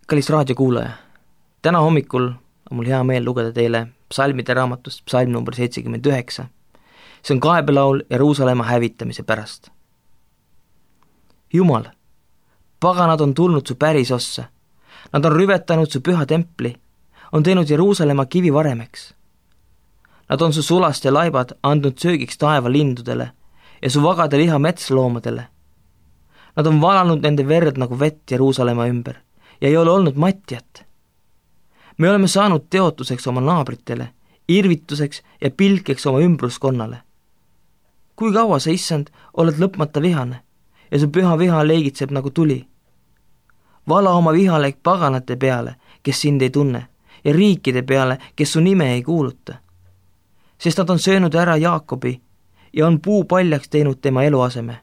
Kallis raadiokuulaja, täna hommikul on mul hea meel lugeda teile psalmide raamatust psalm number 79. See on kaebelaul Jeruusalemma hävitamise pärast. Jumal, paganad on tulnud su pärisossa. Nad on rüvetanud su püha templi, on teinud Jeruusalemma kivivaremeks. Nad on su sulast ja laibad andnud söögiks taeva lindudele ja su vagade liha metsloomadele. Nad on valanud nende verd nagu vett Jeruusalemma ümber ja ei ole olnud matjat. Me oleme saanud teotuseks oma naabritele, irvituseks ja pilkeks oma ümbruskonnale. Kui kaua sa, issand, oled lõpmata vihane ja su püha viha leigitseb nagu tuli. Vala oma vihaleeg paganate peale, kes sind ei tunne, ja riikide peale, kes su nime ei kuuluta. Sest nad on söönud ära Jaakobi ja on puu paljaks teinud tema eluaseme.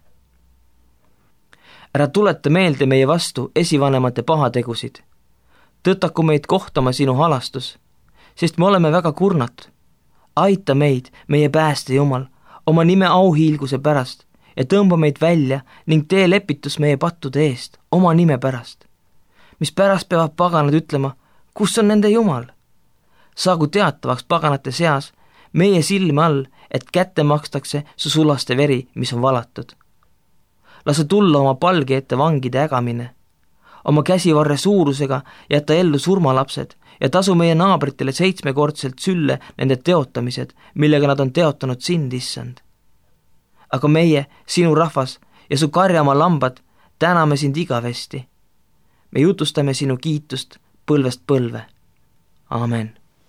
Ära tuleta meelde meie vastu esivanemate pahategusid. Tõtaku meid kohtama sinu halastus, sest me oleme väga kurnad. Aita meid, meie pääste Jumal, oma nime auhiilguse pärast ja tõmba meid välja ning tee lepitus meie pattude eest, oma nime pärast. Mis pärast peavad paganad ütlema, kus on nende Jumal? Saagu teatavaks paganate seas, meie silme all, et kätte makstakse su sulaste veri, mis on valatud. Lase tulla oma palge ette vangide ägamine. Oma käsivarre suurusega jäta ellu surmalapsed ja tasu meie naabritele 7-kordselt sülle nende teotamised, millega nad on teotanud sind, issand. Aga meie, sinu rahvas ja su karjamaa lambad, täname sind igavesti. Me jutustame sinu kiitust põlvest põlve. Amen.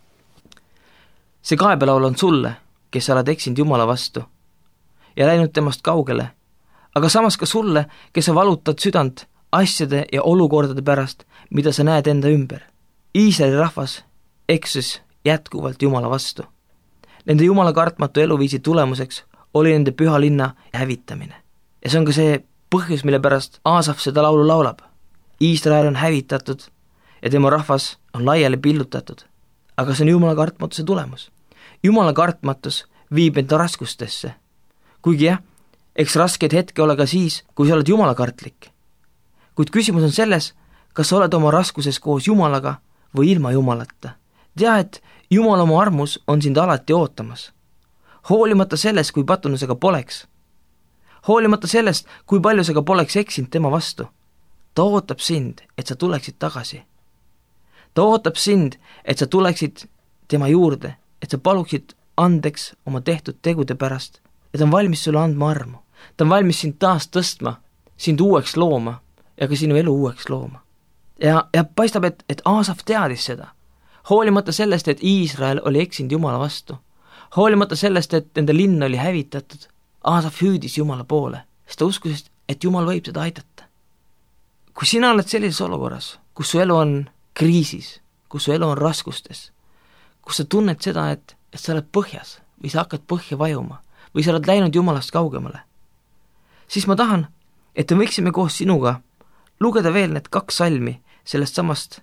See kaebelaul on sulle, kes sa oled eksinud Jumala vastu ja läinud temast kaugele, aga samas ka sulle, kes sa valutad südant asjade ja olukordade pärast, mida sa näed enda ümber. Iisraeli rahvas eksis jätkuvalt Jumala vastu. Nende Jumala kartmatu eluviisi tulemuseks oli nende püha linna hävitamine. Ja see on ka see põhjus, mille pärast Aasaf seda laulu laulab. Iisrael on hävitatud ja tema rahvas on laiali pillutatud. Aga see on Jumala kartmatuse tulemus. Jumala kartmatus viib enda raskustesse. Kuigi jah, eks raskeid hetke ole ka siis, kui sa oled Jumala kartlik. Kuid küsimus on selles, kas sa oled oma raskuses koos Jumalaga või ilma Jumalata. Tea, et Jumal oma armus on sind alati ootamas. Hoolimata sellest, kui patune sa ka poleks. Hoolimata sellest, kui palju sa ka poleks eksinud tema vastu. Ta ootab sind, et sa tuleksid tagasi. Ta ootab sind, et sa tuleksid tema juurde, et sa paluksid andeks oma tehtud tegude pärast, et ta on valmis sulle andma armu. Ta on valmis sind taas tõstma, sind uueks looma ja ka sinu elu uueks looma. Ja paistab, et Aasaf teadis seda. Hoolimata sellest, et Iisrael oli eksinud Jumala vastu. Hoolimata sellest, et nende linn oli hävitatud, Aasaf hüüdis Jumala poole, sest ta uskus, et Jumal võib seda aidata. Kui sina oled sellises olukorras, kus su elu on kriisis, kus su elu on raskustes, kus sa tunned seda, et sa oled põhjas või sa hakkad põhja vajuma või sa oled läinud Jumalast kaugemale, siis ma tahan, et me võiksime koos sinuga lugeda veel need 2 salmi sellest samast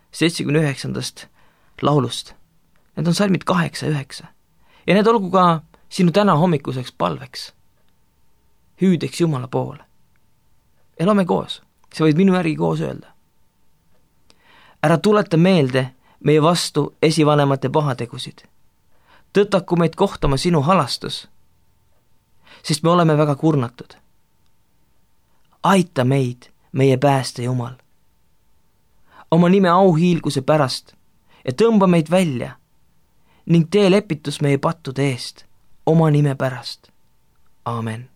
79. laulust. Need on salmid 8 ja 9. Ja need olgu ka sinu täna hommikuseks palveks, hüüdeks Jumala poole. Ja loeme koos, sa võid minu järgi koos öelda. Ära tuleta meelde meie vastu esivanemate pahategusid. Tõtaku meid kohtama sinu halastus, sest me oleme väga kurnatud. Aita meid, meie pääste Jumal, oma nime auhiilguse pärast ja tõmba meid välja ning tee lepitus meie pattude eest, oma nime pärast. Amen.